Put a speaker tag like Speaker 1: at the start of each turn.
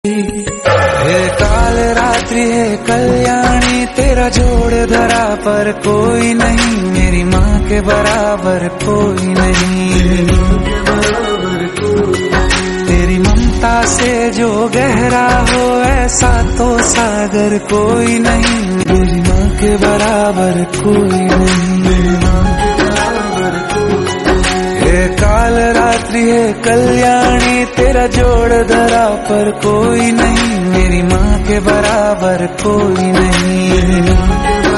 Speaker 1: हे काल रात्रि है कल्याणी, तेरा जोड़ धरा पर कोई नहीं, मेरी माँ के बराबर कोई नहीं। तेरी ममता से जो गहरा हो ऐसा तो सागर कोई नहीं, मेरी माँ के बराबर कोई नहीं। हे काल रात्रि है कल्याणी, तेरा जोड़ धरा पर कोई नहीं, मेरी माँ के बराबर कोई नहीं।